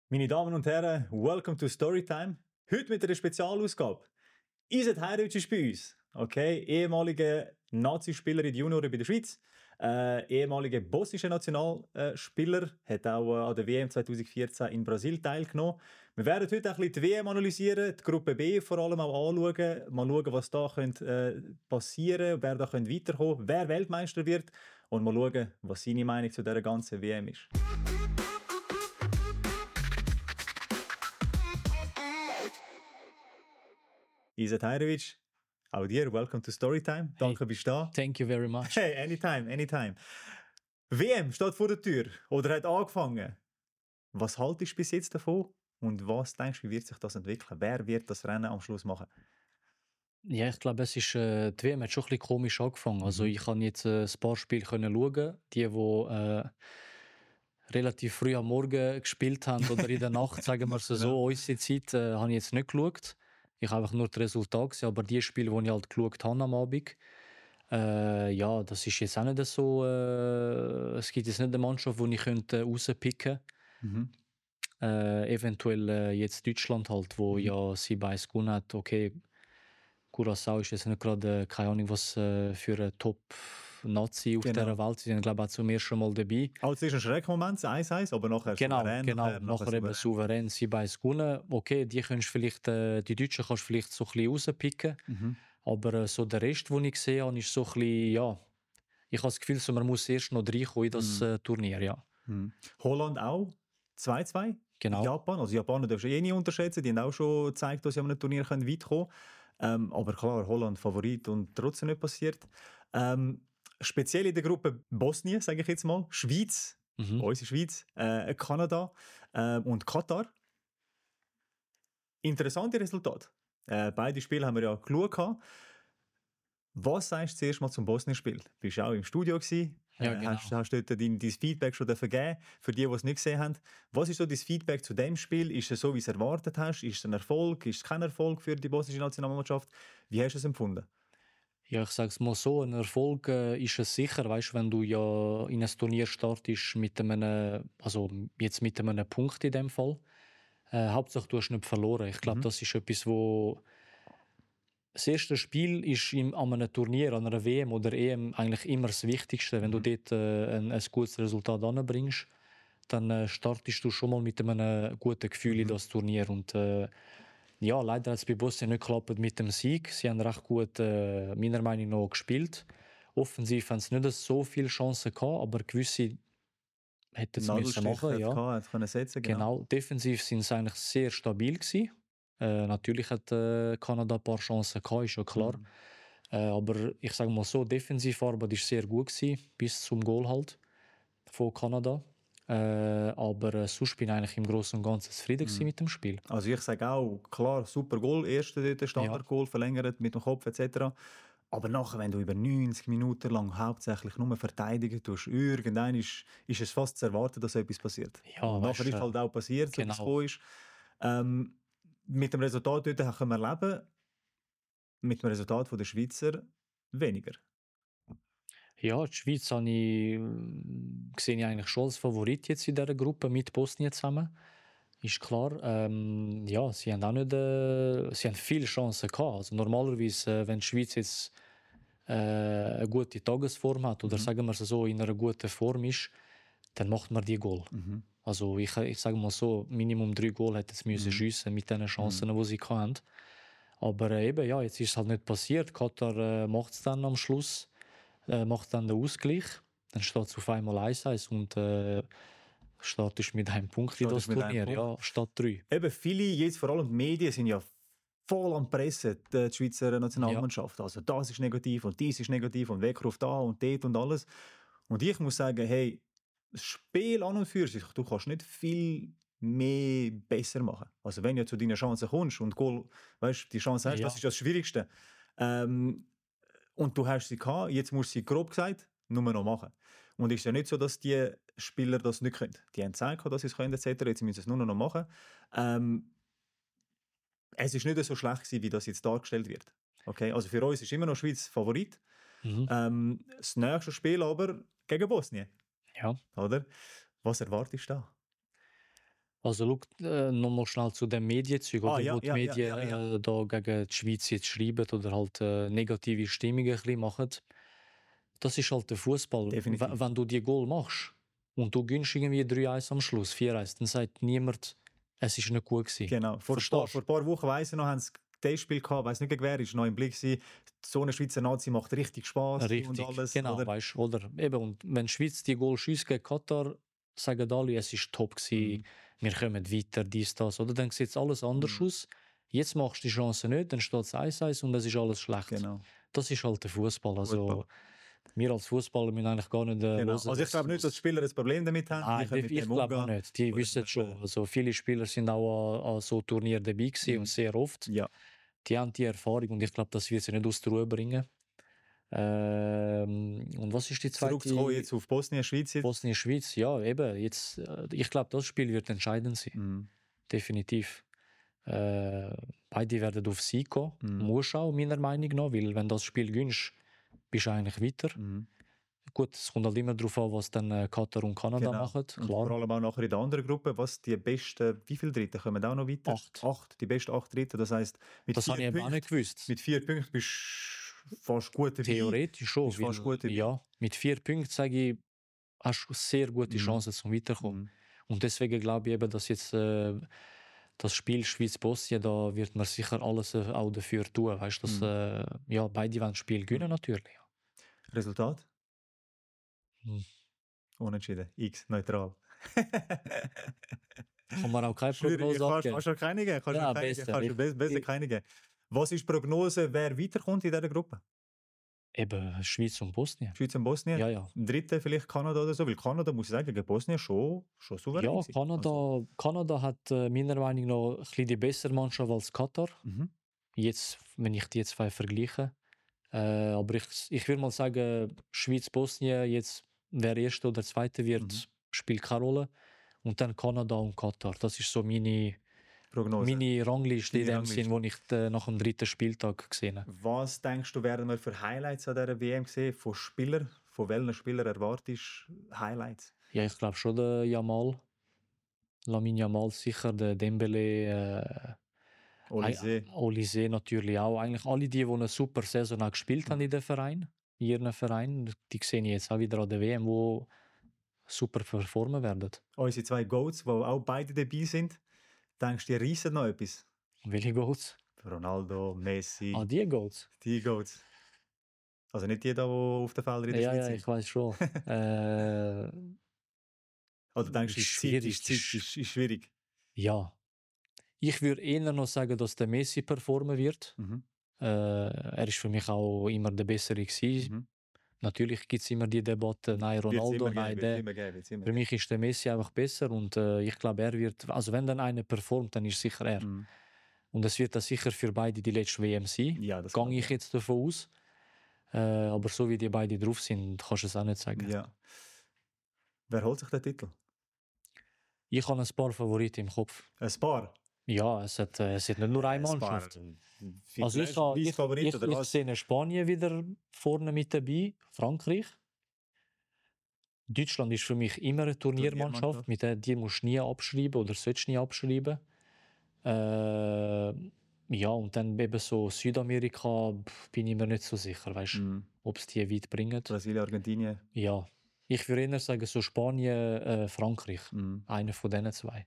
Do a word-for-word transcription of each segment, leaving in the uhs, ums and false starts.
Meine Damen und Herren, welcome to Storytime. Heute mit einer Spezialausgabe. Izet Hajrović ist bei uns. Okay, ehemaliger Nazi-Spieler in den Junioren bei der Schweiz. Äh, ehemaliger bosnischer Nationalspieler. Hat auch äh, an der W M zwanzig vierzehn in Brasilien teilgenommen. Wir werden heute ein bisschen die W M analysieren, die Gruppe B vor allem auch anschauen. Mal schauen, was da könnte, äh, passieren, wer da könnte weiterkommen, wer Weltmeister wird. Und mal schauen, was seine Meinung zu dieser ganzen W M ist. Izet Hajrović, auch dir, welcome to Storytime. Danke, hey, bist du da. Thank you very much. Hey, anytime, anytime. W M steht vor der Tür oder hat angefangen. Was haltest du bis jetzt davon und was denkst du, wie wird sich das entwickeln? Wer wird das Rennen am Schluss machen? Ja, ich glaube, es ist, äh, die W M hat schon ein bisschen komisch angefangen. Also ich kann jetzt äh, ein paar Spiele können schauen, die, die äh, relativ früh am Morgen gespielt haben oder in der Nacht, sagen wir es so, unsere Zeit, äh, habe ich jetzt nicht geschaut. Ich habe einfach nur das Resultat gesehen, aber die Spiele, die ich halt geschaut habe am Abend, äh, ja, das ist jetzt auch nicht so, äh, es gibt jetzt nicht eine Mannschaft, die ich könnte rauspicken könnte. Mhm. Äh, eventuell äh, jetzt Deutschland halt, wo mhm. ja sie beides gewonnen hat. Okay, Curaçao ist jetzt nicht gerade, äh, keine Ahnung, was äh, für ein Top-Nazi auf genau. dieser Welt. Sie sind, glaube ich, auch zum ersten Mal dabei. Also es ist ein Schreckmoment, eins eins, aber nachher genau, souverän. Genau, nachher, nachher, nachher eben souverän, sie beides gewonnen. Okay, die kannst vielleicht, äh, die Deutschen kannst du vielleicht so ein bisschen rauspicken. Mhm. Aber äh, so der Rest, den ich gesehen habe, ist so ein bisschen, ja, ich habe das Gefühl, so, man muss erst noch reinkommen in das mhm. äh, Turnier, ja. Mhm. Holland auch, zwei zwei. Genau. Japan, also Japaner darfst du eh nicht unterschätzen, die haben auch schon gezeigt, dass sie an einem Turnier weit kommen können. Ähm, aber klar, Holland Favorit und trotzdem nicht passiert. Ähm, speziell in der Gruppe Bosnien, sage ich jetzt mal, Schweiz, mhm. unsere Schweiz, äh, Kanada äh, und Katar. Interessante Resultate. Äh, beide Spiele haben wir ja geschaut. Was sagst du zuerst mal zum Bosnien-Spiel? Du warst auch im Studio gewesen. Ja, genau. Hast, hast du dort dein, dein Feedback schon vergeben für die, die es nicht gesehen haben? Was ist so dein Feedback zu dem Spiel? Ist es so, wie du es erwartet hast? Ist es ein Erfolg? Ist es kein Erfolg für die bosnische Nationalmannschaft? Wie hast du es empfunden? Ja, ich sage es mal so, ein Erfolg äh, ist es sicher, weißt, wenn du ja in ein Turnier startest mit einem, also jetzt mit einem Punkt in dem Fall. Äh, Hauptsache, du hast nicht verloren. Ich glaube, mhm. das ist etwas, wo das erste Spiel ist im, an einem Turnier, an einer W M oder E M eigentlich immer das Wichtigste. Wenn mhm. du dort äh, ein, ein gutes Resultat anbringst, dann äh, startest du schon mal mit einem guten Gefühl mhm. in das Turnier. Und äh, ja, leider hat es bei Bosnien nicht geklappt mit dem Sieg. Sie haben recht gut, äh, meiner Meinung nach, gespielt. Offensiv haben sie nicht so viele Chancen gehabt, aber gewisse hätten sie müssen machen. Ja. Gehabt, können setzen, genau. genau. Defensiv sind sie eigentlich sehr stabil gewesen. Äh, natürlich hat äh, Kanada ein paar Chancen gehabt, ist ja klar. Mhm. Äh, aber ich sage mal so, Defensivarbeit war sehr gut gewesen, bis zum Goal halt von Kanada. Äh, aber äh, sonst bin ich eigentlich im Großen und Ganzen zufrieden mhm. mit dem Spiel. Also ich sage auch, klar, super Goal, erster Standard-Goal, ja. verlängert mit dem Kopf et cetera. Aber nachher, wenn du über neunzig Minuten lang hauptsächlich nur verteidigen tust, irgendwann ist, ist es fast zu erwarten, dass etwas passiert. Ja, und nachher ist halt auch passiert, genau. so ist. Ähm, mit dem Resultat dort können wir leben, mit dem Resultat der Schweizer weniger. Ja, die Schweiz habe ich, sehe ich eigentlich schon als Favorit jetzt in dieser Gruppe mit Bosnien zusammen. Ist klar. Ähm, ja, sie haben auch nicht, äh, sie haben viele Chancen gehabt. Also normalerweise, äh, wenn die Schweiz jetzt äh, eine gute Tagesform hat oder mhm. sagen wir es so, in einer guten Form ist, dann macht man die Goal. Mhm. Also ich, ich sage mal so, Minimum drei Goal hätten sie müssen mhm. schiessen mit den Chancen, mhm. die sie hatten. Aber äh, eben, ja, jetzt ist es halt nicht passiert. Katar äh, macht es dann am Schluss, äh, macht dann den Ausgleich. Dann steht es auf einmal eins eins und äh, startest mit einem Punkt in das Turnier, ja, statt drei. Eben, viele, jetzt vor allem die Medien, sind ja voll am Pressen, die Schweizer Nationalmannschaft. Ja. Also das ist negativ und dies ist negativ und Weckruf da und dort und alles. Und ich muss sagen, hey, das Spiel an und für sich, du kannst nicht viel mehr besser machen. Also wenn du zu deinen Chancen kommst und Goal, weißt, die Chance hast, ja. das ist das Schwierigste. Ähm, und du hast sie gehabt, jetzt musst du sie, grob gesagt, nur noch machen. Und es ist ja nicht so, dass die Spieler das nicht können. Die haben gezeigt, dass sie es können, et cetera. Jetzt müssen sie es nur noch machen. Ähm, es ist nicht so schlecht gewesen, wie das jetzt dargestellt wird. Okay? Also für uns ist immer noch Schweiz Favorit. Mhm. Ähm, das nächste Spiel aber gegen Bosnien. Ja. Oder? Was erwartest du da? Also schau, äh, nochmal schnell zu dem Medienzeug, Ah, oder ja, wo die ja, ja, Medien ja, ja. äh, da gegen die Schweiz jetzt schreiben oder halt äh, negative Stimmungen ein bisschen machen. Das ist halt der Fußball. Definitiv. Wenn du die Goal machst und du gönnst irgendwie drei eins am Schluss, vier eins, dann sagt niemand, es ist nicht gut gewesen. Genau. Vor ein paar, vor ein paar Wochen, weiss ich noch, haben sie das Spiel gehabt, weiss nicht gegen wer, ist noch im Blick gewesen. So eine Schweizer Nazi macht richtig Spaß und Richtig, alles, genau, oder? weißt du, oder? Eben, und wenn die Schweiz die Goal schießt gegen Katar, sagen alle, es ist top gewesen, Mhm. wir kommen weiter, dies, das, oder? Dann sieht es anders Mhm. aus. Jetzt machst du die Chance nicht, dann steht es eins eins und es ist alles schlecht. Genau. Das ist halt der Fußball. Also, Fußball. wir als Fußballer müssen eigentlich gar nicht äh, Genau. hören, Also ich was- glaube nicht, dass was- die Spieler ein Problem damit haben. Nein, Die können ich, mit ich dem glaube auch umgehen. nicht. Die Oder wissen es schon. äh, Also, viele Spieler sind auch an, an so Turnieren dabei gewesen Mhm. und sehr oft. Ja. Die haben die Erfahrung und ich glaube, das wird sie nicht aus der Ruhe bringen. Ähm, und was ist die zweite? Zurückzukommen jetzt auf Bosnien, Schweiz jetzt. Bosnien, Schweiz, ja, eben. Jetzt, äh, ich glaube, das Spiel wird entscheidend sein. Mhm. Definitiv. Äh, beide werden auf Sieg gehen. Mhm. Muss auch, meiner Meinung nach, weil wenn das Spiel gewinnst, bist du eigentlich weiter. Mhm. Gut, es kommt halt immer darauf an, was dann äh, Katar und Kanada Genau. machen. Und Klar. vor allem auch nachher in der anderen Gruppe, was die besten, wie viele Dritten kommen auch noch weiter? Acht. Acht, die besten acht Dritten. Das heisst, mit Das habe vier ich eben auch nicht Punkten, gewusst. mit vier Punkten bist du fast gut dabei. Theoretisch schon. Bist fast Weil, gut dabei. ja, mit vier Punkten sage ich, hast du sehr gute Mhm. Chancen zum Weiterkommen. Mhm. Und deswegen glaube ich eben, dass jetzt äh, das Spiel Schweiz-Bosnien, da wird man sicher alles äh, auch dafür tun. Weißt du, dass Mhm. äh, ja, beide wollen das Spiel gewinnen natürlich. Resultat? Hm. Unentschieden. X, neutral. Kann man auch keine Schwierig. Prognose Kannst, abgeben. kannst du keine geben? Kannst Ja, du keine besser. geben? Kannst du Ich- be- besser ich- keine geben? Was ist die Prognose, wer weiterkommt in dieser Gruppe? Eben Schweiz und Bosnien. Schweiz und Bosnien? Ja, ja. Ein Dritter vielleicht Kanada oder so, weil Kanada, muss ich sagen, gegen Bosnien schon, schon souverän Ja, gewesen. Kanada, Also, Kanada hat äh, meiner Meinung nach ein bisschen die bessere Mannschaft als Katar. mhm. Jetzt, wenn ich die zwei vergleiche. Äh, aber ich, ich würde mal sagen, Schweiz-Bosnien, jetzt wer Erster oder Zweiter wird, Mhm. spielt keine Rolle. Und dann Kanada und Katar. Das ist so meine, Prognose. meine Rangliste in Deine dem Sinn, Rangliste. wo ich äh, nach dem dritten Spieltag gesehen habe. Was denkst du, werden wir für Highlights an dieser W M sehen? Von Spielern? Von welchen Spielern erwartest du Highlights? Ja, ich glaube schon der Jamal. Lamine Jamal sicher, der Dembele, äh, Olysee. Olise natürlich auch. Eigentlich alle die, die eine super Saison auch gespielt haben Mhm. in den Verein, in ihren Verein, die sehe ich jetzt auch wieder an der W M, wo super performen werden. Unsere zwei Goats, die auch beide dabei sind. Denkst du, die reissen noch etwas? Welche Goals? Ronaldo, Messi, Ah, die Goals? die Goats. Also nicht die, da, die auf den Feldern in der Ja, Schweiz ja, sind. ich weiß schon. äh, Oder denkst du, ist Zeit, schwierig, ist, Zeit, ist- ist, ist schwierig? ja. Ich würde eher noch sagen, dass der Messi performen wird. Mhm. Äh, er ist für mich auch immer der Bessere gewesen. Mhm. Natürlich gibt es immer die Debatte, nein, Wird's Ronaldo, immer nein, geben, wird's der. immer geben, wird's immer Für mich ist der Messi einfach besser und äh, ich glaube, er wird, also wenn dann einer performt, dann ist sicher er. geben. Mhm. Und es wird dann sicher für beide die letzte W M sein. Ja, das Gehe glaube ich jetzt davon aus. Äh, aber so wie die beiden drauf sind, kannst du es auch nicht sagen. Ja. Wer holt sich den Titel? Ich habe ein paar Favoriten im Kopf. Ein paar. Ja, es hat, äh, es hat nicht nur eine Ein paar. Mannschaft. Also ich, Vielleicht habe- ich, Weissfavorit ich, oder ich was? sehe Spanien wieder vorne mit dabei, Frankreich. Deutschland ist für mich immer eine Turniermannschaft, Turniermannschaft. mit der die musst du nie abschreiben oder sollst nie abschreiben. Äh, ja, und dann eben so Südamerika pf, bin ich mir nicht so sicher, weißt, Mhm. ob es die weit bringen. Brasilien, Argentinien. Ja, ich würde eher sagen so Spanien, äh, Frankreich, Mhm. einer von diesen zwei.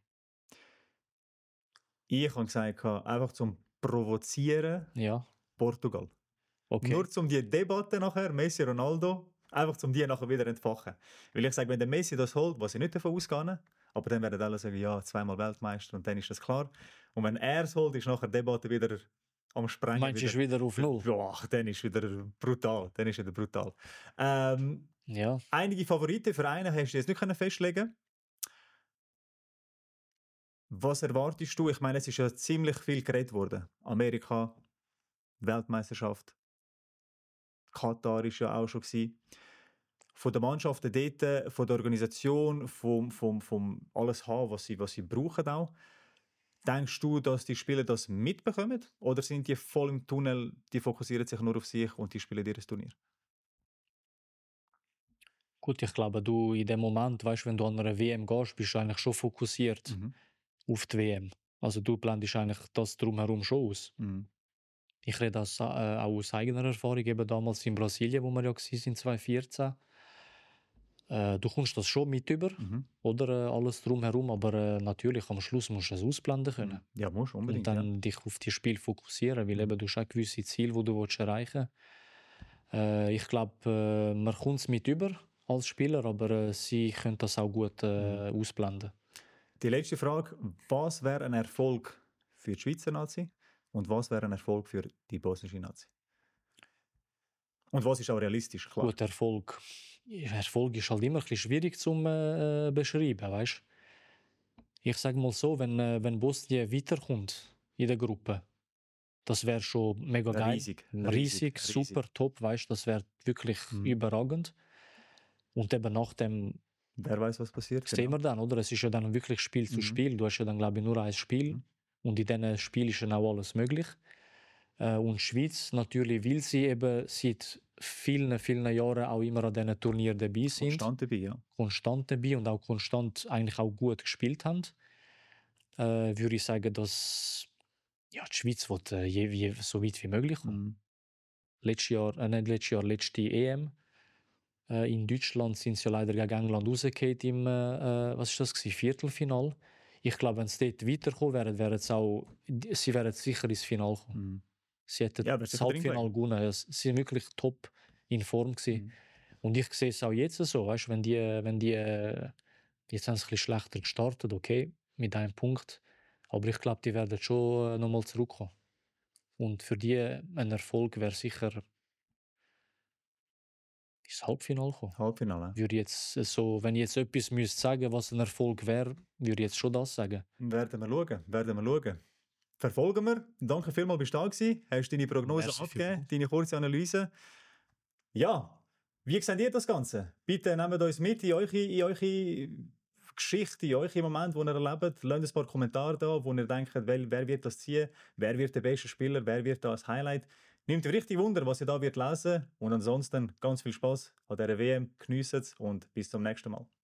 Ich habe gesagt, einfach zum Provozieren Ja, Portugal. okay. Nur um die Debatte nachher, Messi, Ronaldo, einfach um die nachher wieder entfachen. Weil ich sage, wenn der Messi das holt, was ich nicht davon ausgehe, aber dann werden alle sagen, ja, zweimal Weltmeister und dann ist das klar. Und wenn er es holt, ist nachher die Debatte wieder am Sprengen. Meinst du, ist wieder auf Null? Ja, dann ist wieder brutal. Dann ist wieder brutal. Ähm, Ja, einige Favoriten für einen hast du jetzt nicht können festlegen. Was erwartest du? Ich meine, es ist ja ziemlich viel geredet worden. Amerika, Weltmeisterschaft, Katar ist ja auch schon gewesen. Von der Mannschaft dort, von der Organisation, vom, vom, vom alles haben, was sie, was sie brauchen auch. Denkst du, dass die Spieler das mitbekommen? Oder sind die voll im Tunnel, die fokussieren sich nur auf sich und die spielen ihr Turnier? gut, ich glaube, du in dem Moment, weißt, wenn du an einer W M gehst, bist du eigentlich schon fokussiert. Mhm. auf die W M. Also du blendest eigentlich das drumherum schon aus. Mhm. Ich rede das äh, auch aus eigener Erfahrung, eben damals in Brasilien, wo wir ja waren, zwanzig vierzehn. Äh, du kommst das schon mit über, Mhm. oder äh, alles drumherum, aber äh, natürlich am Schluss musst du es ausblenden können. Ja, musst Und unbedingt. dann dich auf die Spiel fokussieren, weil Mhm. eben du hast auch gewisse Ziele, die du willst erreichen willst. Äh, ich glaube, äh, man kommt es mit über als Spieler, aber äh, sie können das auch gut äh, Mhm. ausblenden. Die letzte Frage: Was wäre ein Erfolg für die Schweizer Nazi und was wäre ein Erfolg für die bosnische Nazi? Und was ist auch realistisch, klar. Gut, Erfolg. Erfolg ist halt immer ein bisschen schwierig zu äh, beschreiben, weißt? Ich sage mal so, wenn, äh, wenn Bosnien weiterkommt in der Gruppe, das wäre schon mega Ja, geil. riesig, Riesig, riesig, super, riesig. top, weißt? Das wäre wirklich Mhm. überragend. Und eben nach dem Wer weiß, was passiert. sehen Genau. wir dann, oder? Es ist ja dann wirklich Spiel zu Mhm. Spiel. Du hast ja dann, glaube ich, nur ein Spiel. Mhm. Und in diesem Spiel ist dann auch alles möglich. Äh, und die Schweiz natürlich, weil sie eben seit vielen, vielen Jahren auch immer an diesen Turnieren dabei sind. Konstant dabei, ja. Konstant dabei und auch konstant eigentlich auch gut gespielt haben, äh, würde ich sagen, dass ja, die Schweiz will, äh, je, je, so weit wie möglich kommen. Mhm. Letztes Jahr, äh, nicht letztes Jahr, letzte E M äh, in Deutschland sind sie ja leider gegen England rausgefallen im, äh, äh, was ist das gewesen? Viertelfinal. Ich glaube, wenn sie dort weiterkommen wären, wären sie auch, sie wären sicher ins Finale kommen. Mhm. Sie hätten Ja, wäre das sicher drin Halbfinale gelegen. gewonnen. Ja, sie sind wirklich top in Form gewesen. Mhm. Und ich sehe es auch jetzt so, weißt, wenn die, wenn die, äh, jetzt haben sie ein bisschen schlechter gestartet, okay, mit einem Punkt. Aber ich glaube, die werden schon äh, nochmal zurückkommen. Und für die ein Erfolg wäre sicher ins Halbfinale kommen. Halbfinale. Würde jetzt äh, so, wenn ich jetzt etwas müsste sagen, was ein Erfolg wäre, würde ich jetzt schon das sagen. Werden wir schauen. Werden wir schauen. Verfolgen wir. Danke vielmals, bist du da gewesen. Hast deine Prognose Merci abgegeben, vielmals. deine kurze Analyse. Ja, wie seht ihr das Ganze? Bitte nehmt uns mit in eure, in eure Geschichte, in eure Momente, die ihr erlebt. Lasst ein paar Kommentare da, wo ihr denkt, wer, wer wird das ziehen, wer wird der beste Spieler, wer wird das Highlight. Nimmt richtig Wunder, was ihr da wird lesen. Und ansonsten ganz viel Spaß an dieser W M, geniesst es und bis zum nächsten Mal.